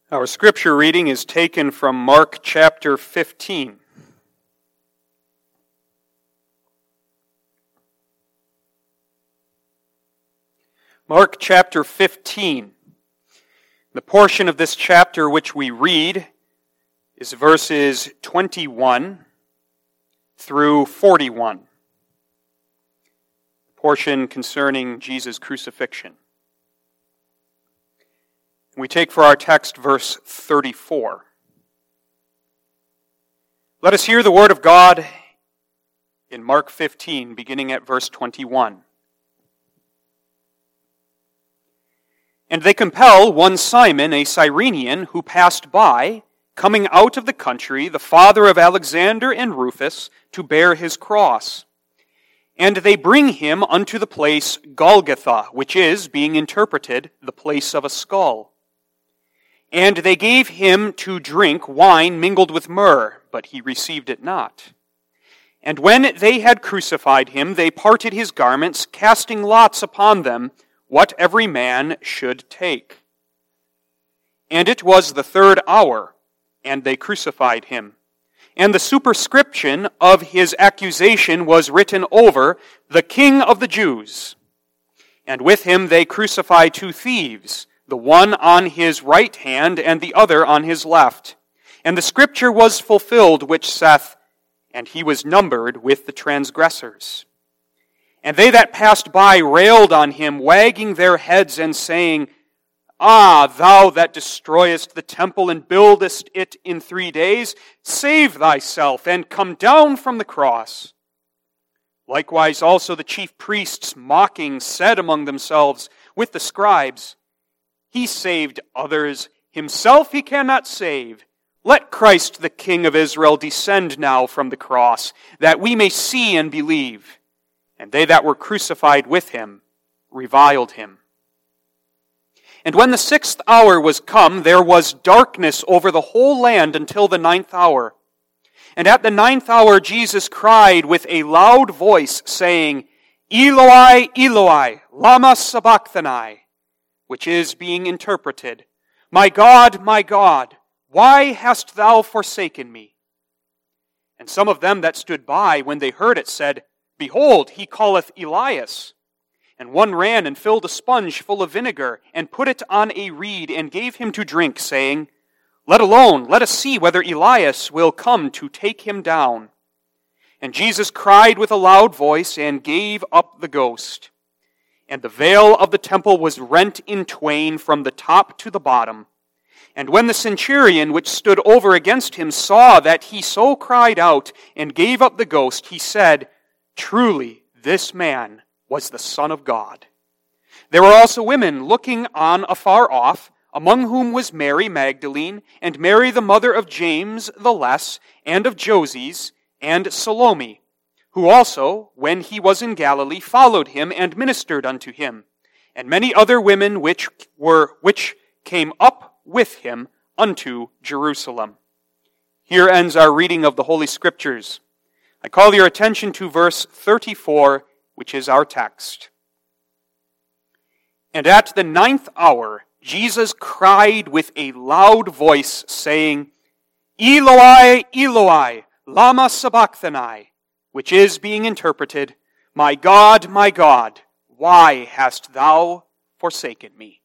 Our scripture reading is taken from Mark chapter 15. Mark chapter 15. The portion of this chapter which we read is verses 21 through 41. The portion concerning Jesus' crucifixion. We take for our text verse 34. Let us hear the word of God in Mark 15, beginning at verse 21. And they compel one Simon, a Cyrenian, who passed by, coming out of the country, the father of Alexander and Rufus, to bear his cross. And they bring him unto the place Golgotha, which is, being interpreted, the place of a skull. And they gave him to drink wine mingled with myrrh, but he received it not. And when they had crucified him, they parted his garments, casting lots upon them, what every man should take. And it was the 3rd hour, and they crucified him. And the superscription of his accusation was written over, the King of the Jews. And with him they crucified 2 thieves, the one on his right hand and the other on his left. And the scripture was fulfilled which saith, and he was numbered with the transgressors. And they that passed by railed on him, wagging their heads and saying, Ah, thou that destroyest the temple and buildest it in 3 days, save thyself and come down from the cross. Likewise also the chief priests, mocking, said among themselves with the scribes, He saved others, himself he cannot save. Let Christ the King of Israel descend now from the cross, that we may see and believe. And they that were crucified with him reviled him. And when the 6th hour was come, there was darkness over the whole land until the 9th hour. And at the 9th hour Jesus cried with a loud voice, saying, Eloi, Eloi, lama sabachthani, which is, being interpreted, my God, why hast thou forsaken me? And some of them that stood by, when they heard it, said, Behold, he calleth Elias. And one ran and filled a sponge full of vinegar, and put it on a reed, and gave him to drink, saying, Let alone, let us see whether Elias will come to take him down. And Jesus cried with a loud voice, and gave up the ghost. And the veil of the temple was rent in twain from the top to the bottom. And when the centurion which stood over against him saw that he so cried out and gave up the ghost, he said, Truly, this man was the Son of God. There were also women looking on afar off, among whom was Mary Magdalene, and Mary the mother of James the Less, and of Joses, and Salome, who also, when he was in Galilee, followed him and ministered unto him, and many other women which came up with him unto Jerusalem. Here ends our reading of the Holy Scriptures. I call your attention to verse 34, which is our text. And at the 9th hour, Jesus cried with a loud voice, saying, Eloi, Eloi, lama sabachthani, which is, being interpreted, my God, why hast thou forsaken me?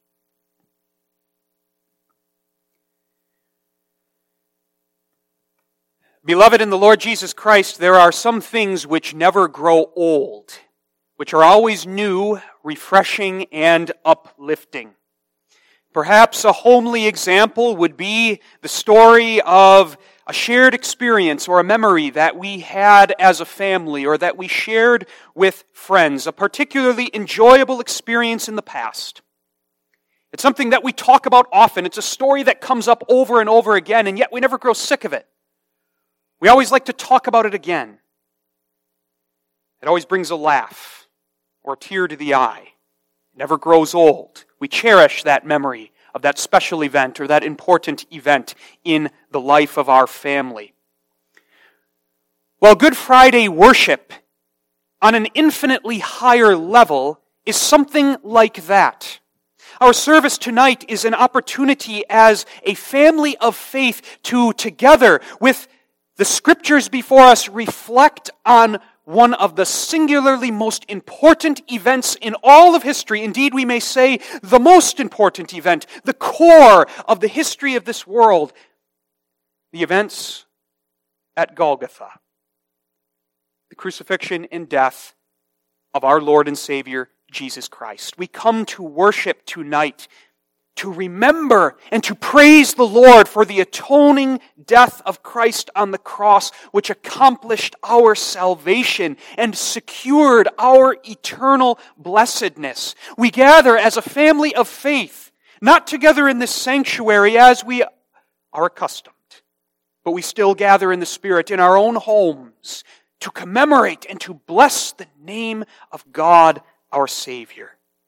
Beloved in the Lord Jesus Christ, there are some things which never grow old, which are always new, refreshing, and uplifting. Perhaps a homely example would be the story of a shared experience or a memory that we had as a family or that we shared with friends, a particularly enjoyable experience in the past. It's something that we talk about often. It's a story that comes up over and over again, and yet we never grow sick of it. We always like to talk about it again. It always brings a laugh or a tear to the eye. It never grows old. We cherish that memory of that special event or that important event in the life of our family. Well, Good Friday worship on an infinitely higher level is something like that. Our service tonight is an opportunity as a family of faith to, together with the Scriptures before us, reflect on one of the singularly most important events in all of history. Indeed, we may say the most important event, the core of the history of this world. The events at Golgotha. The crucifixion and death of our Lord and Savior, Jesus Christ. We come to worship tonight to remember and to praise the Lord for the atoning death of Christ on the cross, which accomplished our salvation and secured our eternal blessedness. We gather as a family of faith, not together in this sanctuary as we are accustomed, but we still gather in the Spirit in our own homes to commemorate and to bless the name of God, our Savior.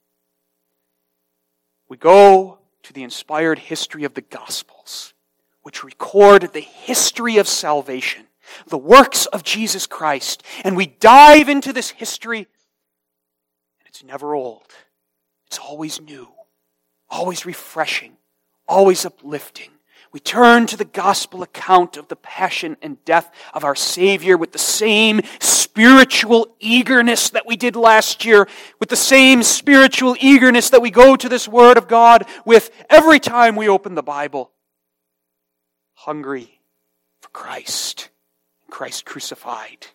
We go to the inspired history of the Gospels, which record the history of salvation, the works of Jesus Christ, and we dive into this history, and it's never old. It's always new, always refreshing, always uplifting. We turn to the gospel account of the passion and death of our Savior with the same spiritual eagerness that we did last year, with the same spiritual eagerness that we go to this Word of God with every time we open the Bible. Hungry for Christ, Christ crucified.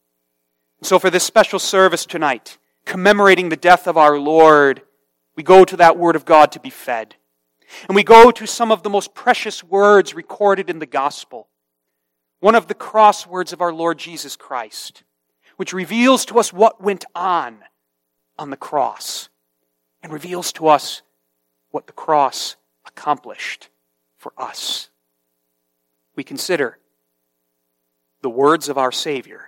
And so for this special service tonight, commemorating the death of our Lord, we go to that Word of God to be fed. And we go to some of the most precious words recorded in the gospel. One of the crosswords of our Lord Jesus Christ, which reveals to us what went on the cross and reveals to us what the cross accomplished for us. We consider the words of our Savior.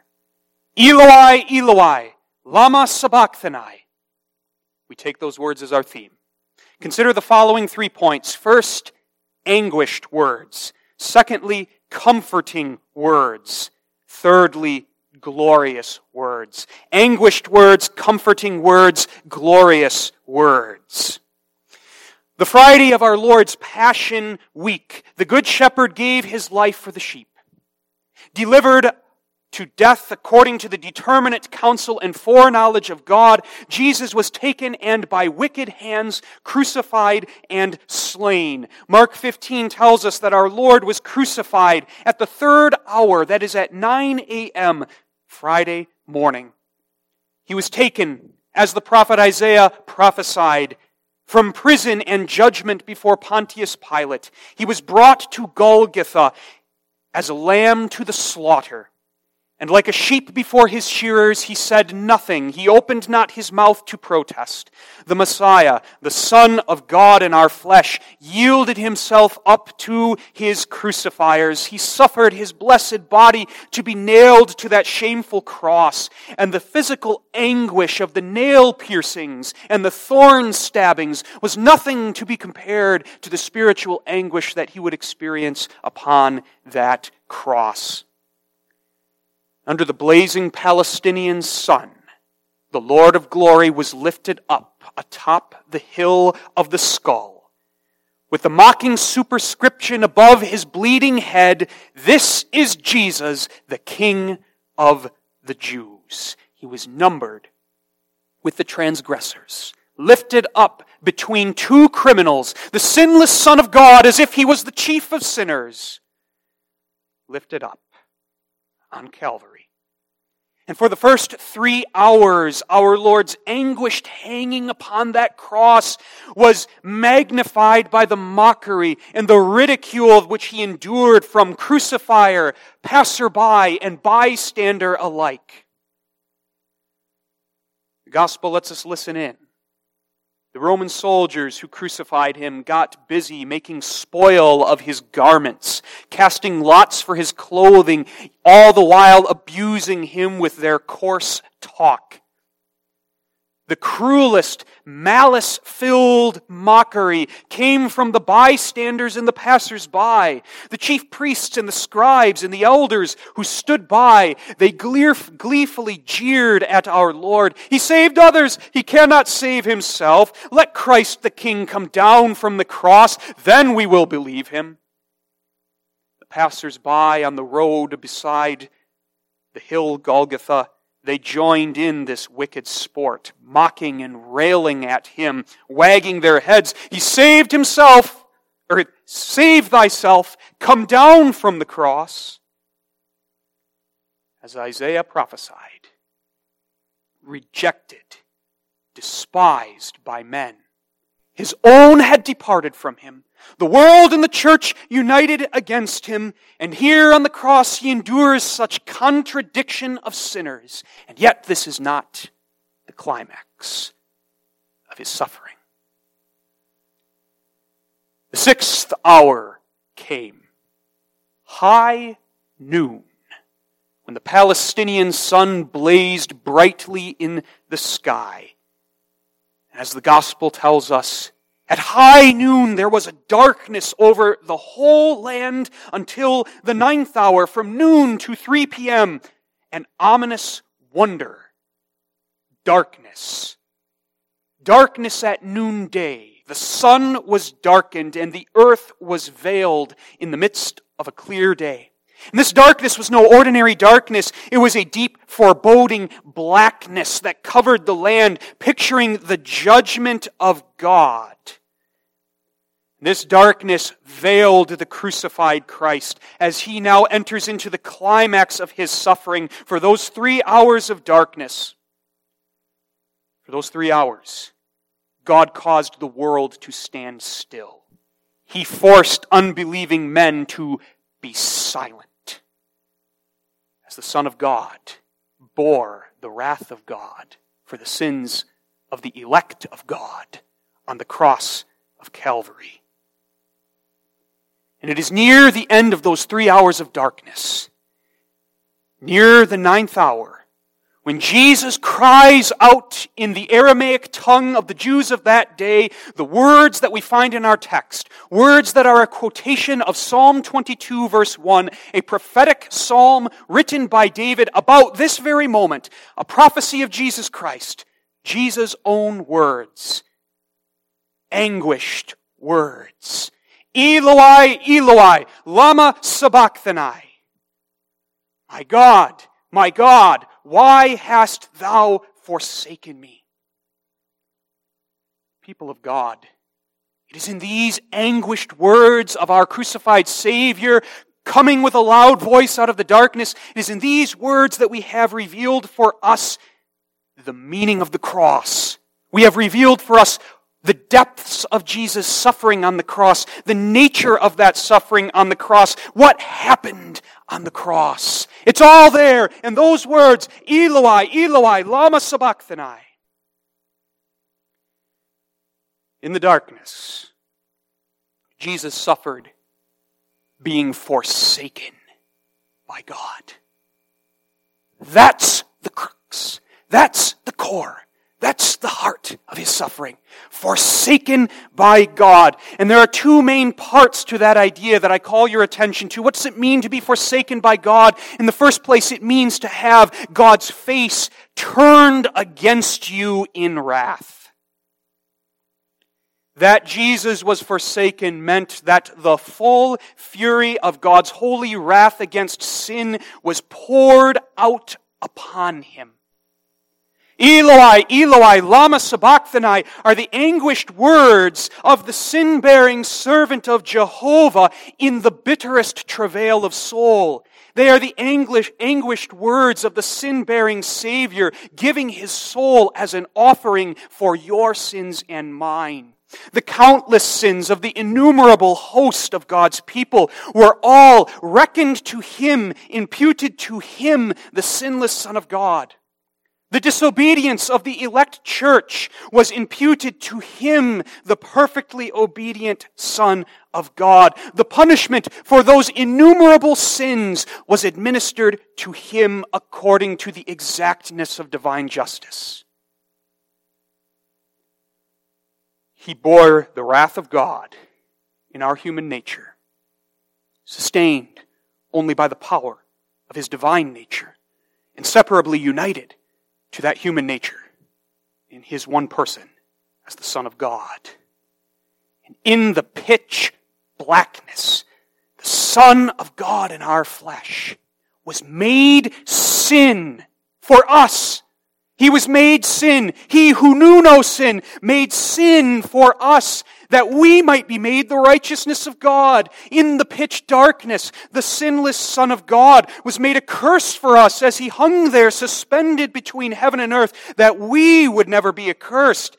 Eloi, Eloi, lama sabachthani. We take those words as our theme. Consider the following 3 points. First, anguished words. Secondly, comforting words. Thirdly, glorious words. Anguished words, comforting words, glorious words. The Friday of our Lord's Passion Week, the Good Shepherd gave his life for the sheep. Delivered to death according to the determinate counsel and foreknowledge of God, Jesus was taken and by wicked hands crucified and slain. Mark 15 tells us that our Lord was crucified at the 3rd hour, that is at 9 a.m. Friday morning. He was taken, as the prophet Isaiah prophesied, from prison and judgment before Pontius Pilate. He was brought to Golgotha as a lamb to the slaughter. And like a sheep before his shearers, he said nothing. He opened not his mouth to protest. The Messiah, the Son of God in our flesh, yielded himself up to his crucifiers. He suffered his blessed body to be nailed to that shameful cross. And the physical anguish of the nail piercings and the thorn stabbings was nothing to be compared to the spiritual anguish that he would experience upon that cross. Under the blazing Palestinian sun, the Lord of glory was lifted up atop the hill of the skull, with the mocking superscription above his bleeding head, "This is Jesus, the King of the Jews." He was numbered with the transgressors, lifted up between two criminals, the sinless Son of God, as if he was the chief of sinners, lifted up on Calvary. And for the first 3 hours, our Lord's anguished hanging upon that cross was magnified by the mockery and the ridicule which he endured from crucifier, passerby, and bystander alike. The gospel lets us listen in. The Roman soldiers who crucified him got busy making spoil of his garments, casting lots for his clothing, all the while abusing him with their coarse talk. The cruelest, malice-filled mockery came from the bystanders and the passers-by. The chief priests and the scribes and the elders who stood by, they gleefully jeered at our Lord. He saved others, he cannot save himself. Let Christ the King come down from the cross, then we will believe him. The passers-by on the road beside the hill Golgotha, they joined in this wicked sport, mocking and railing at him, wagging their heads. He saved himself, or save thyself, come down from the cross. As Isaiah prophesied, rejected, despised by men. His own had departed from him. The world and the church united against him, and here on the cross he endures such contradiction of sinners. And yet this is not the climax of his suffering. The 6th hour came, high noon, when the Palestinian sun blazed brightly in the sky. As the gospel tells us, at high noon there was a darkness over the whole land until the 9th hour, from noon to 3 p.m. An ominous wonder. Darkness. Darkness at noonday. The sun was darkened and the earth was veiled in the midst of a clear day. And this darkness was no ordinary darkness. It was a deep, foreboding blackness that covered the land, picturing the judgment of God. This darkness veiled the crucified Christ as he now enters into the climax of his suffering for those 3 hours of darkness. For those 3 hours, God caused the world to stand still. He forced unbelieving men to be silent. As the Son of God bore the wrath of God for the sins of the elect of God on the cross of Calvary. And it is near the end of those 3 hours of darkness, near the 9th hour, when Jesus cries out in the Aramaic tongue of the Jews of that day, the words that we find in our text, words that are a quotation of Psalm 22 verse 1, a prophetic psalm written by David about this very moment, a prophecy of Jesus Christ, Jesus' own words, anguished words. Eloi, Eloi, lama sabachthani. My God, why hast thou forsaken me? People of God, it is in these anguished words of our crucified Savior, coming with a loud voice out of the darkness, it is in these words that we have revealed for us the meaning of the cross. We have revealed for us the depths of Jesus' suffering on the cross, the nature of that suffering on the cross, what happened on the cross. It's all there in those words, Eloi, Eloi, lama sabachthani. In the darkness, Jesus suffered being forsaken by God. That's the crux. That's the core. That's the heart of his suffering. Forsaken by God. And there are 2 main parts to that idea that I call your attention to. What does it mean to be forsaken by God? In the first place, it means to have God's face turned against you in wrath. That Jesus was forsaken meant that the full fury of God's holy wrath against sin was poured out upon him. Eloi, Eloi, lama sabachthani are the anguished words of the sin-bearing servant of Jehovah in the bitterest travail of soul. They are the anguished words of the sin-bearing Savior giving his soul as an offering for your sins and mine. The countless sins of the innumerable host of God's people were all reckoned to him, imputed to him, the sinless Son of God. The disobedience of the elect church was imputed to him, the perfectly obedient Son of God. The punishment for those innumerable sins was administered to him according to the exactness of divine justice. He bore the wrath of God in our human nature, sustained only by the power of his divine nature, inseparably united to that human nature in his one person as the Son of God. And in the pitch blackness, the Son of God in our flesh was made sin for us. He was made sin. He who knew no sin made sin for us, that we might be made the righteousness of God. In the pitch darkness, the sinless Son of God was made a curse for us as he hung there suspended between heaven and earth, that we would never be accursed.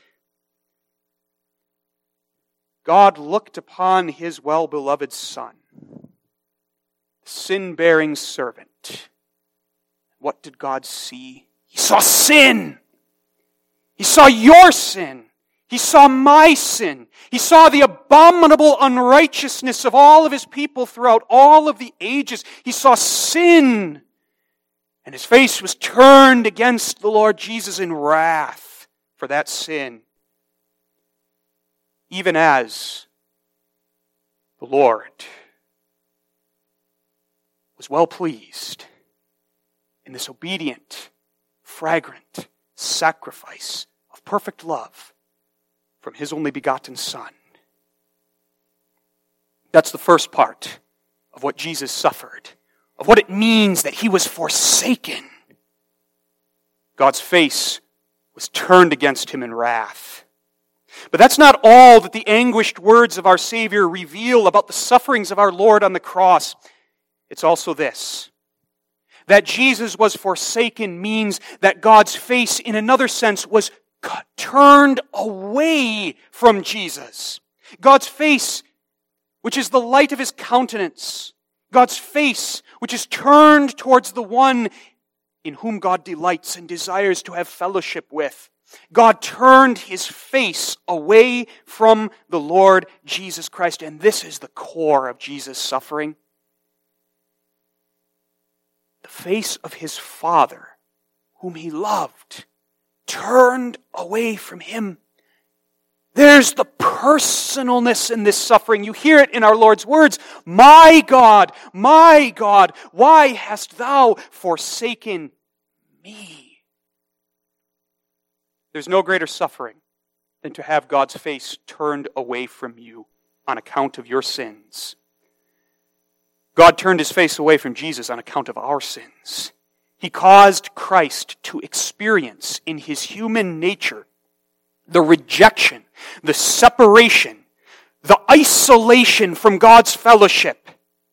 God looked upon his well-beloved Son, the sin-bearing servant. What did God see? He saw sin. He saw your sin. He saw my sin. He saw the abominable unrighteousness of all of his people throughout all of the ages. He saw sin. And his face was turned against the Lord Jesus in wrath for that sin. Even as the Lord was well pleased in this obedient, fragrant sacrifice of perfect love from his only begotten Son. That's the first part of what Jesus suffered, of what it means that he was forsaken. God's face was turned against him in wrath. But that's not all that the anguished words of our Savior reveal about the sufferings of our Lord on the cross. It's also this: that Jesus was forsaken means that God's face, in another sense, was turned away from Jesus. God's face, which is the light of his countenance, God's face, which is turned towards the one in whom God delights and desires to have fellowship with. God turned his face away from the Lord Jesus Christ, and this is the core of Jesus' suffering. The face of his Father, whom he loved, turned away from him. There's the personalness in this suffering. You hear it in our Lord's words. My God, why hast thou forsaken me? There's no greater suffering than to have God's face turned away from you on account of your sins. God turned his face away from Jesus on account of our sins. He caused Christ to experience in his human nature the rejection, the separation, the isolation from God's fellowship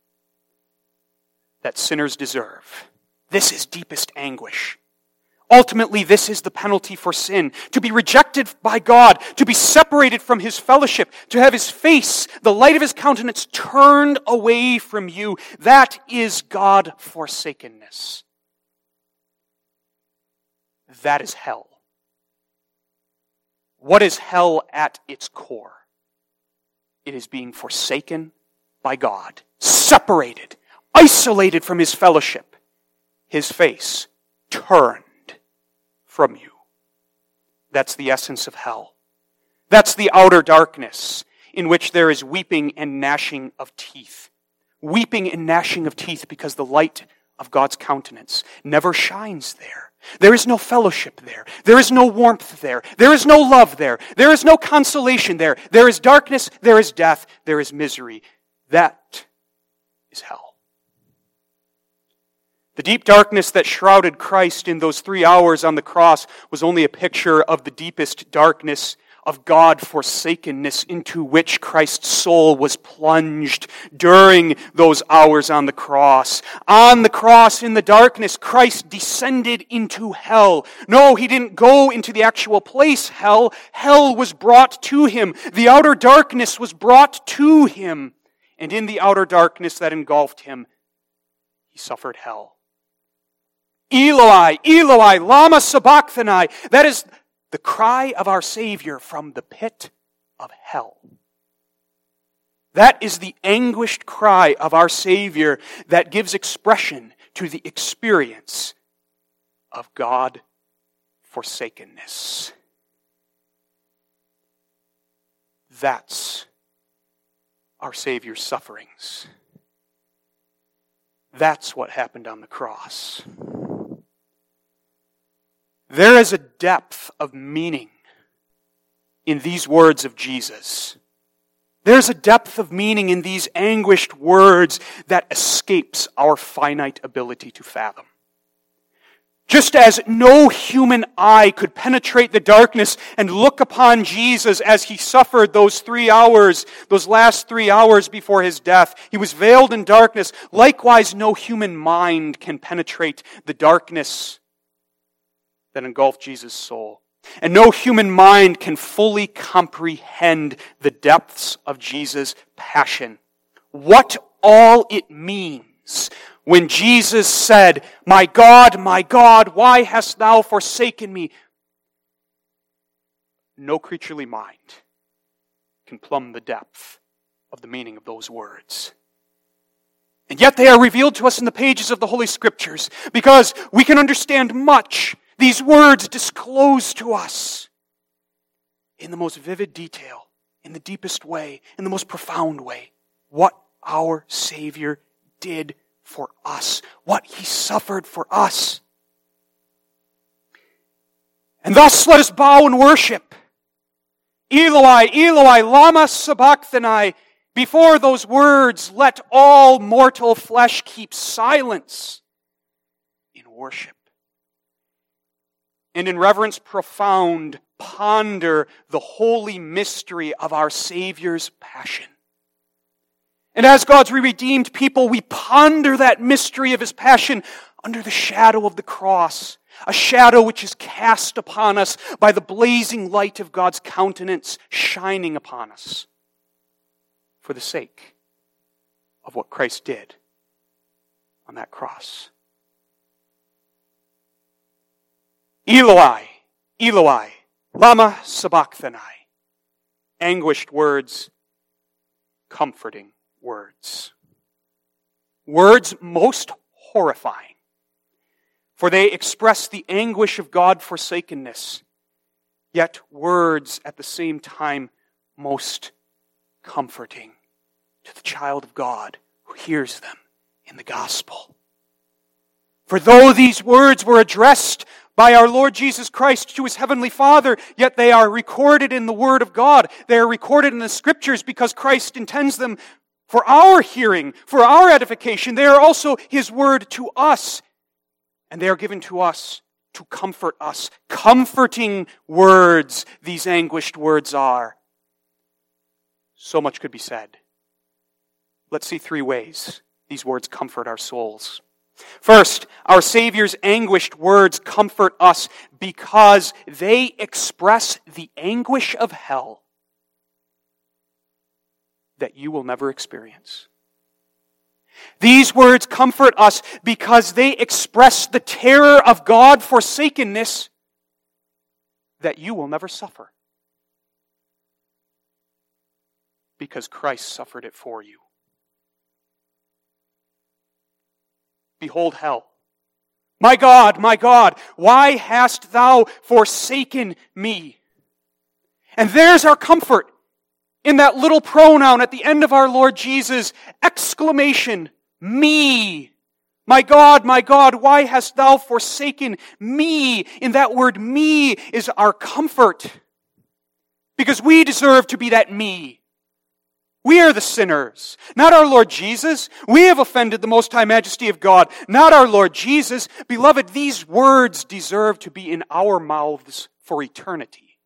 that sinners deserve. This is deepest anguish. Ultimately, this is the penalty for sin. To be rejected by God, to be separated from his fellowship, to have his face, the light of his countenance, turned away from you. That is God-forsakenness. That is hell. What is hell at its core? It is being forsaken by God, separated, isolated from his fellowship, his face turned from you. That's the essence of hell. That's the outer darkness in which there is weeping and gnashing of teeth. Weeping and gnashing of teeth because the light of God's countenance never shines there. There is no fellowship there. There is no warmth there. There is no love there. There is no consolation there. There is darkness. There is death. There is misery. That is hell. The deep darkness that shrouded Christ in those 3 hours on the cross was only a picture of the deepest darkness of God-forsakenness into which Christ's soul was plunged during those hours on the cross. On the cross, in the darkness, Christ descended into hell. No, he didn't go into the actual place, hell. Hell was brought to him. The outer darkness was brought to him. And in the outer darkness that engulfed him, he suffered hell. Eloi, Eloi, lama sabachthani. That is the cry of our Savior from the pit of hell. That is the anguished cry of our Savior that gives expression to the experience of God-forsakenness. That's our Savior's sufferings. That's what happened on the cross. There is a depth of meaning in these words of Jesus. There's a depth of meaning in these anguished words that escapes our finite ability to fathom. Just as no human eye could penetrate the darkness and look upon Jesus as he suffered those last 3 hours before his death, he was veiled in darkness. Likewise, no human mind can penetrate the darkness that engulfed Jesus' soul. And no human mind can fully comprehend the depths of Jesus' passion. What all it means when my my God, why hast thou forsaken me?" No creaturely mind can plumb the depth of the meaning of those words. And yet they are revealed to us in the pages of the Holy Scriptures because we can understand much. These words disclose to us in the most vivid detail, in the deepest way, in the most profound way, what our Savior did for us, what he suffered for us. And thus let us bow and worship. Eloi, Eloi, lama sabachthani. Before those words, let all mortal flesh keep silence in worship. And in reverence profound, ponder the holy mystery of our Savior's passion. And as God's redeemed people, we ponder that mystery of his passion under the shadow of the cross, a shadow which is cast upon us by the blazing light of God's countenance shining upon us for the sake of what Christ did on that cross. Eloi, Eloi, lama sabachthani. Anguished words, comforting words. Words most horrifying, for they express the anguish of God-forsakenness, yet words at the same time most comforting to the child of God who hears them in the gospel. For though these words were addressed by our Lord Jesus Christ to his heavenly Father, yet they are recorded in the Word of God. They are recorded in the Scriptures because Christ intends them for our hearing, for our edification. They are also his word to us, and they are given to us to comfort us. Comforting words, these anguished words are. So much could be said. Let's see 3 ways these words comfort our souls. First, our Savior's anguished words comfort us because they express the anguish of hell that you will never experience. These words comfort us because they express the terror of God-forsakenness that you will never suffer, because Christ suffered it for you. Behold hell. My God, why hast thou forsaken me? And there's our comfort in that little pronoun at the end of our Lord Jesus' exclamation, me. My God, why hast thou forsaken me? In that word me is our comfort, because we deserve to be that me. We are the sinners, not our Lord Jesus. We have offended the Most High Majesty of God, not our Lord Jesus. Beloved, these words deserve to be in our mouths for eternity.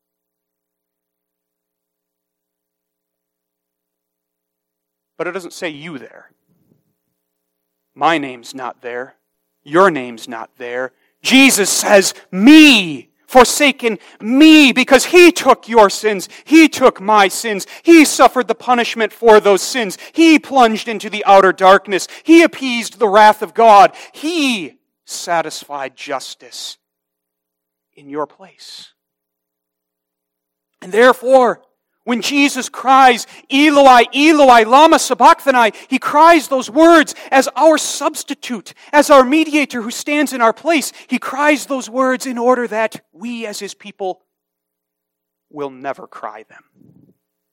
But it doesn't say you there. My name's not there. Your name's not there. Jesus says, me. Forsaken me, because he took your sins. He took my sins. He suffered the punishment for those sins. He plunged into the outer darkness. He appeased the wrath of God. He satisfied justice in your place. And therefore, when Jesus cries, Eloi, Eloi, lama sabachthani, he cries those words as our substitute, as our mediator who stands in our place. He cries those words in order that we as his people will never cry them.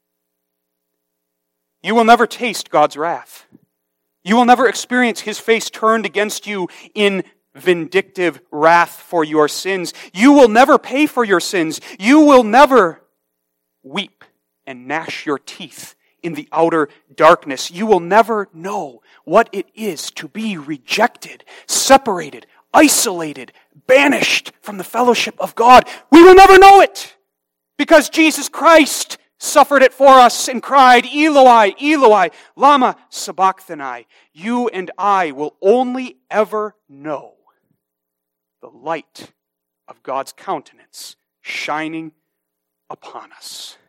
You will never taste God's wrath. You will never experience His face turned against you in vindictive wrath for your sins. You will never pay for your sins. You will never weep and gnash your teeth in the outer darkness. You will never know what it is to be rejected, separated, isolated, banished from the fellowship of God. We will never know it because Jesus Christ suffered it for us and cried, Eloi, Eloi, lama sabachthani. You and I will only ever know the light of God's countenance shining upon us.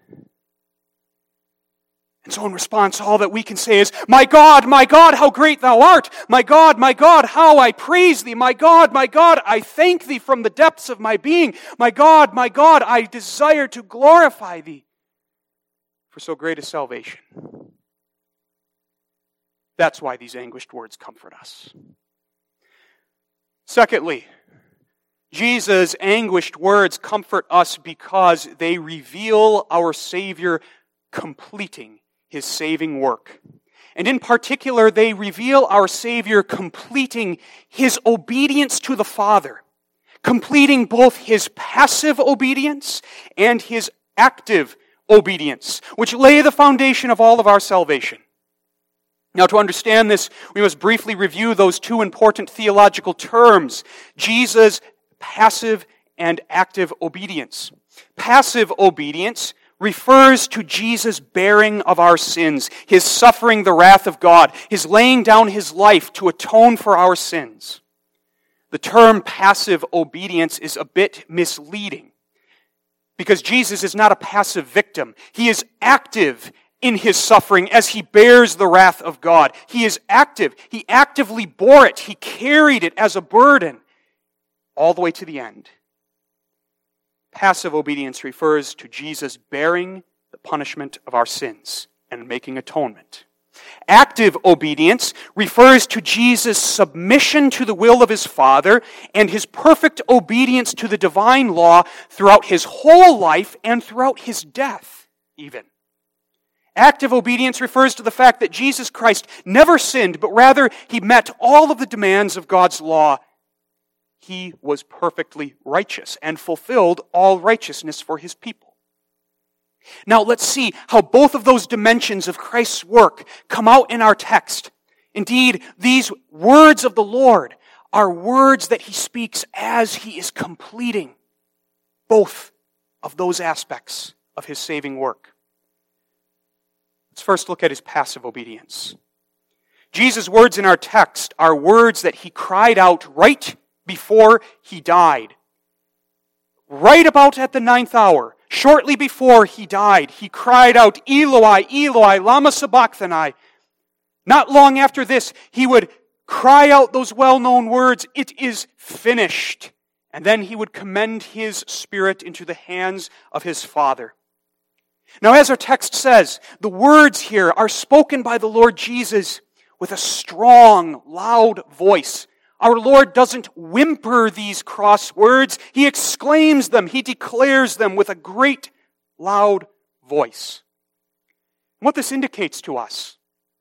And so in response, all that we can say is, my God, how great thou art. My God, how I praise thee. My God, I thank thee from the depths of my being. My God, I desire to glorify thee for so great a salvation. That's why these anguished words comfort us. Secondly, Jesus' anguished words comfort us because they reveal our Savior completing His saving work. And in particular, they reveal our Savior completing His obedience to the Father, completing both His passive obedience and His active obedience, which lay the foundation of all of our salvation. Now, to understand this, we must briefly review those two important theological terms, Jesus' passive and active obedience. Passive obedience refers to Jesus' bearing of our sins, His suffering the wrath of God, His laying down His life to atone for our sins. The term passive obedience is a bit misleading because Jesus is not a passive victim. He is active in His suffering as He bears the wrath of God. He is active. He actively bore it. He carried it as a burden all the way to the end. Passive obedience refers to Jesus bearing the punishment of our sins and making atonement. Active obedience refers to Jesus' submission to the will of His Father and His perfect obedience to the divine law throughout His whole life and throughout His death, even. Active obedience refers to the fact that Jesus Christ never sinned, but rather He met all of the demands of God's law. He was perfectly righteous and fulfilled all righteousness for His people. Now let's see how both of those dimensions of Christ's work come out in our text. Indeed, these words of the Lord are words that He speaks as He is completing both of those aspects of His saving work. Let's first look at His passive obedience. Jesus' words in our text are words that He cried out right before He died. Right about at the 9th hour, shortly before He died, He cried out, Eloi, Eloi, lama sabachthani. Not long after this, He would cry out those well-known words, it is finished. And then He would commend His spirit into the hands of His Father. Now, as our text says, the words here are spoken by the Lord Jesus with a strong, loud voice. Our Lord doesn't whimper these cross words. He exclaims them. He declares them with a great, loud voice. And what this indicates to us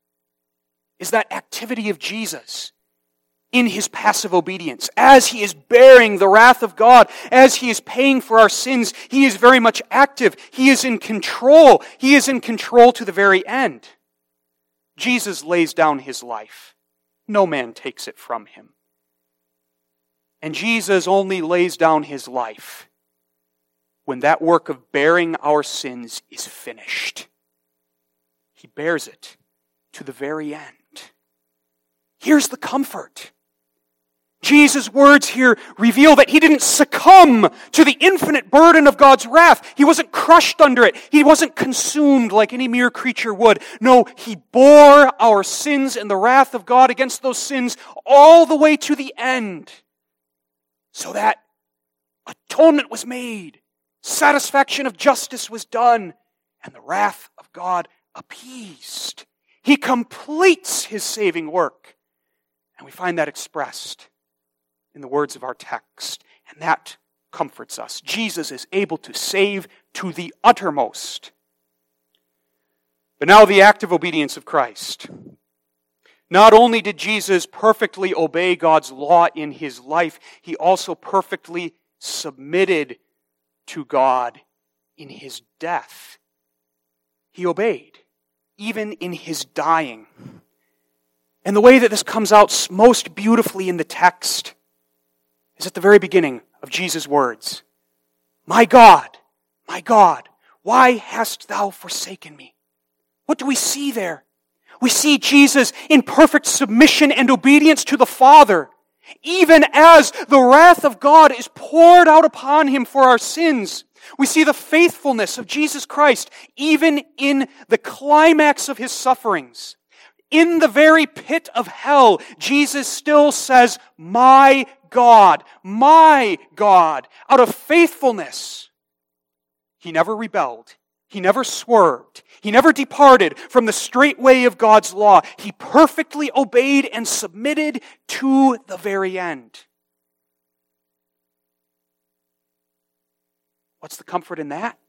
is that activity of Jesus in His passive obedience. As He is bearing the wrath of God, as He is paying for our sins, He is very much active. He is in control. He is in control to the very end. Jesus lays down His life. No man takes it from Him. And Jesus only lays down His life when that work of bearing our sins is finished. He bears it to the very end. Here's the comfort. Jesus' words here reveal that He didn't succumb to the infinite burden of God's wrath. He wasn't crushed under it. He wasn't consumed like any mere creature would. No, He bore our sins and the wrath of God against those sins all the way to the end, so that atonement was made, satisfaction of justice was done, and the wrath of God appeased. He completes His saving work. And we find that expressed in the words of our text. And that comforts us. Jesus is able to save to the uttermost. But now the active obedience of Christ. Not only did Jesus perfectly obey God's law in his life, he also perfectly submitted to God in his death. He obeyed, even in his dying. And the way that this comes out most beautifully in the text is at the very beginning of Jesus' words. My God, why hast thou forsaken me? What do we see there? We see Jesus in perfect submission and obedience to the Father, even as the wrath of God is poured out upon him for our sins. We see the faithfulness of Jesus Christ, even in the climax of his sufferings. In the very pit of hell, Jesus still says, my God, out of faithfulness. He never rebelled. He never swerved. He never departed from the straight way of God's law. He perfectly obeyed and submitted to the very end. What's the comfort in that?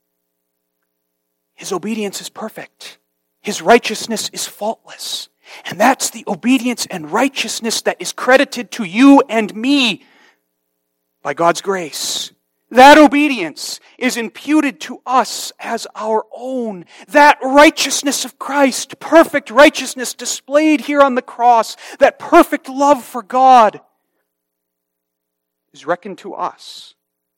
His obedience is perfect. His righteousness is faultless. And that's the obedience and righteousness that is credited to you and me by God's grace. That obedience is imputed to us as our own. That righteousness of Christ, perfect righteousness displayed here on the cross, that perfect love for God is reckoned to us.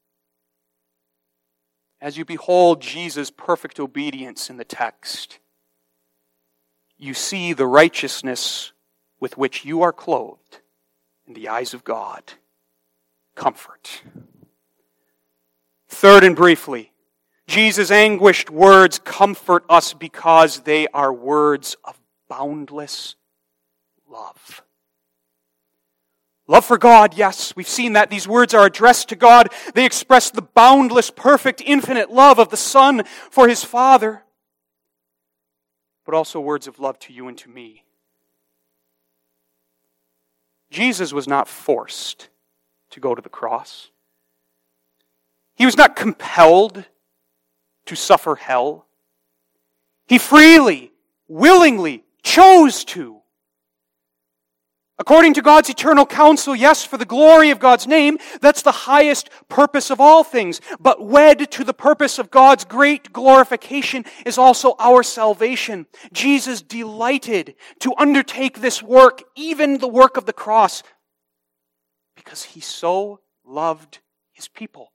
As you behold Jesus' perfect obedience in the text, you see the righteousness with which you are clothed in the eyes of God. Comfort. Third and briefly, Jesus' anguished words comfort us because they are words of boundless love. Love for God, yes, we've seen that. These words are addressed to God. They express the boundless, perfect, infinite love of the Son for his Father. But also words of love to you and to me. Jesus was not forced to go to the cross. He was not compelled to suffer hell. He freely, willingly chose to. According to God's eternal counsel, yes, for the glory of God's name, that's the highest purpose of all things. But wed to the purpose of God's great glorification is also our salvation. Jesus delighted to undertake this work, even the work of the cross, because he so loved his people.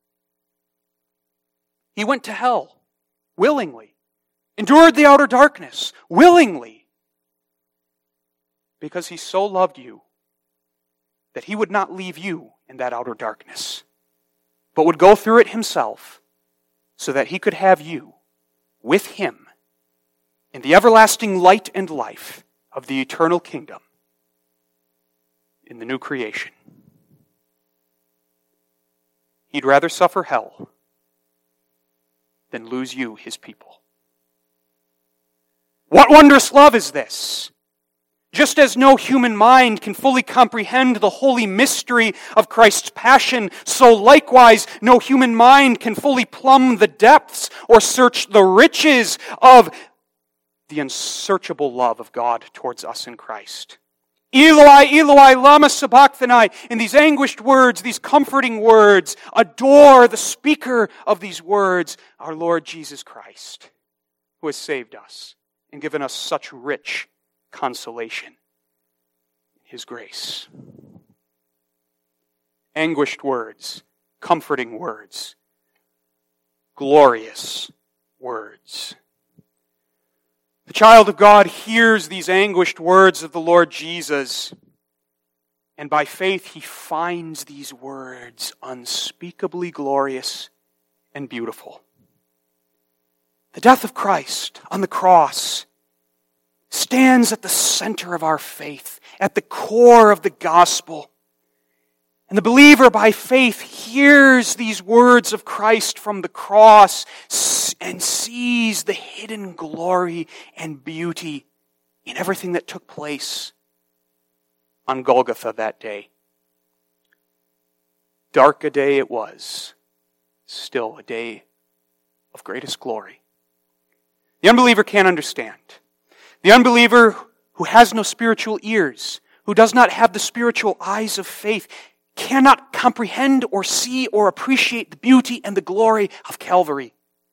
He went to hell willingly, endured the outer darkness willingly, because he so loved you that he would not leave you in that outer darkness, but would go through it himself so that he could have you with him in the everlasting light and life of the eternal kingdom in the new creation. He'd rather suffer hell than lose you, his people. What wondrous love is this? Just as no human mind can fully comprehend the holy mystery of Christ's passion, so likewise no human mind can fully plumb the depths or search the riches of the unsearchable love of God towards us in Christ. Eloi, Eloi, lama sabachthani. In these anguished words, these comforting words, adore the speaker of these words, our Lord Jesus Christ, who has saved us and given us such rich consolation in his grace. Anguished words, comforting words, glorious words. The child of God hears these anguished words of the Lord Jesus, and by faith he finds these words unspeakably glorious and beautiful. The death of Christ on the cross stands at the center of our faith, at the core of the gospel. And the believer by faith hears these words of Christ from the cross and sees the hidden glory and beauty in everything that took place on Golgotha that day. Dark a day it was, still a day of greatest glory. The unbeliever can't understand. The unbeliever who has no spiritual ears, who does not have the spiritual eyes of faith, cannot comprehend or see or appreciate the beauty and the glory of Calvary.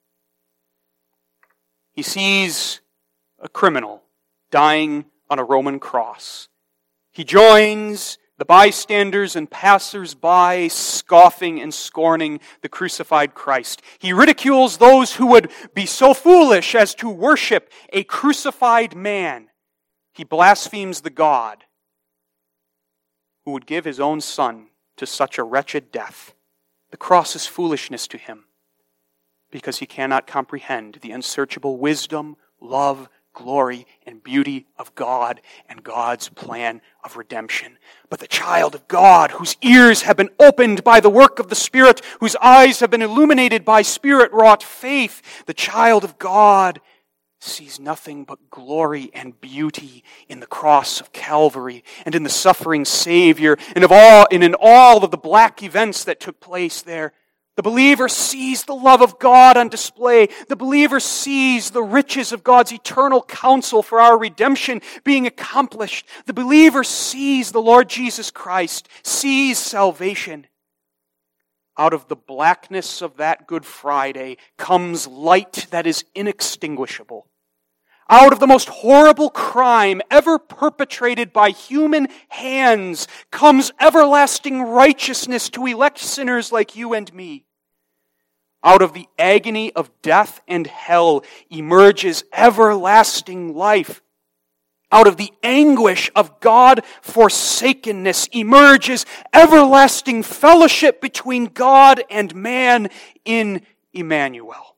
He sees a criminal dying on a Roman cross. He joins the bystanders and passers-by, scoffing and scorning the crucified Christ. He ridicules those who would be so foolish as to worship a crucified man. He blasphemes the God who would give his own Son to such a wretched death. The cross is foolishness to him because he cannot comprehend the unsearchable wisdom, love, glory, and beauty of God and God's plan of redemption. But the child of God, whose ears have been opened by the work of the Spirit, whose eyes have been illuminated by Spirit-wrought faith, the child of God sees nothing but glory and beauty in the cross of Calvary and in the suffering Savior and in all of the black events that took place there. The believer sees the love of God on display. The believer sees the riches of God's eternal counsel for our redemption being accomplished. The believer sees the Lord Jesus Christ, sees salvation. Out of the blackness of that Good Friday comes light that is inextinguishable. Out of the most horrible crime ever perpetrated by human hands comes everlasting righteousness to elect sinners like you and me. Out of the agony of death and hell emerges everlasting life. Out of the anguish of God-forsakenness emerges everlasting fellowship between God and man in Emmanuel.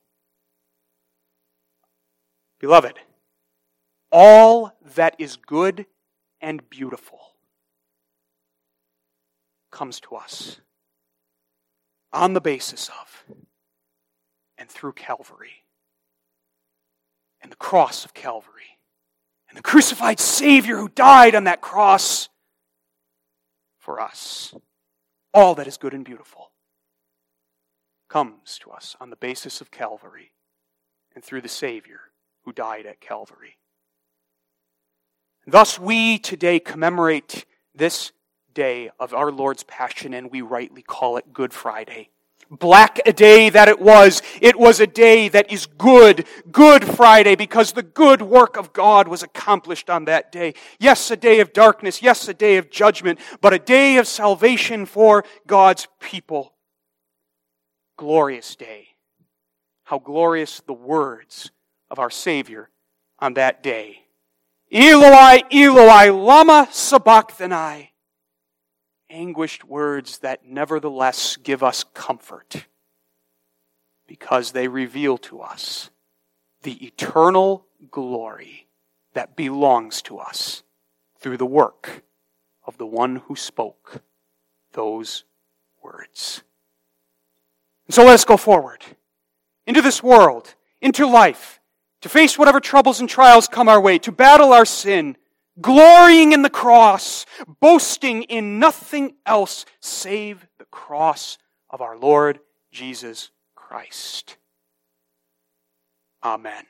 Beloved, all that is good and beautiful comes to us on the basis of and through Calvary and the cross of Calvary and the crucified Savior who died on that cross for us. All that is good and beautiful comes to us on the basis of Calvary and through the Savior who died at Calvary. Thus we today commemorate this day of our Lord's Passion, and we rightly call it Good Friday. Black a day that it was a day that is good, Good Friday, because the good work of God was accomplished on that day. Yes, a day of darkness, yes, a day of judgment, but a day of salvation for God's people. Glorious day. How glorious the words of our Savior on that day. Eloi, Eloi, lama sabachthani. Anguished words that nevertheless give us comfort because they reveal to us the eternal glory that belongs to us through the work of the one who spoke those words. And so let us go forward into this world, into life, to face whatever troubles and trials come our way, to battle our sin, glorying in the cross, boasting in nothing else save the cross of our Lord Jesus Christ. Amen.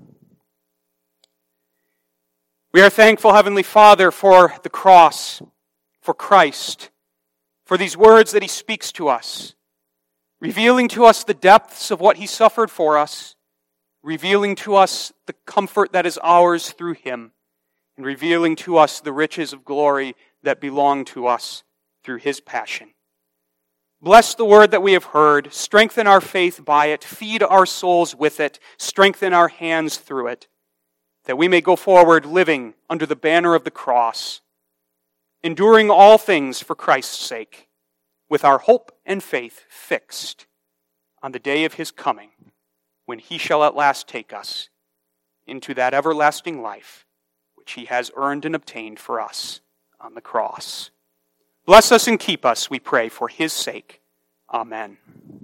We are thankful, Heavenly Father, for the cross, for Christ, for these words that He speaks to us, revealing to us the depths of what He suffered for us, revealing to us the comfort that is ours through Him, and revealing to us the riches of glory that belong to us through His passion. Bless the word that we have heard, strengthen our faith by it, feed our souls with it, strengthen our hands through it, that we may go forward living under the banner of the cross, enduring all things for Christ's sake, with our hope and faith fixed on the day of His coming, when He shall at last take us into that everlasting life which He has earned and obtained for us on the cross. Bless us and keep us, we pray, for His sake. Amen.